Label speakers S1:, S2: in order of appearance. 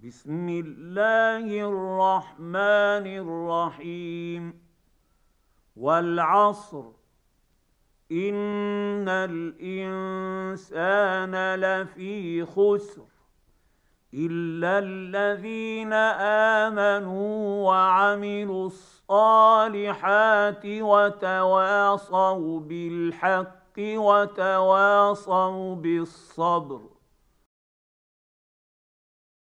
S1: بسم الله الرحمن الرحيم. والعصر إن الإنسان لفي خسر إلا الذين آمنوا وعملوا الصالحات وتواصوا بالحق وتواصوا بالصبر.